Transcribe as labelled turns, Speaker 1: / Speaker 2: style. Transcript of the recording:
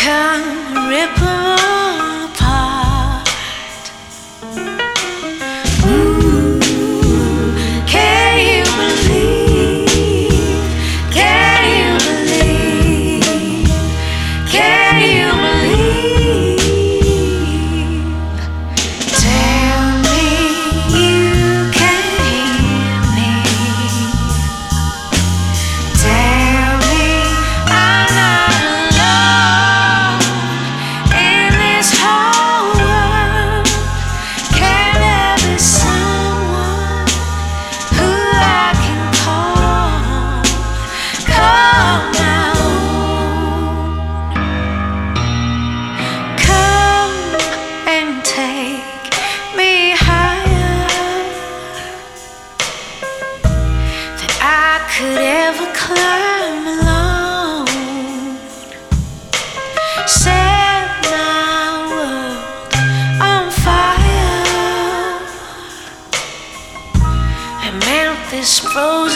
Speaker 1: Come rip 'em apart. Ooh, can you believe? Can you believe? Can you believe? Tell me you can hear me. Tell me I'm not alone in this whole world. Can there be someone who I can call my own? Come and take me higher than I could ever climb alone. Set my world on fire and melt this frozen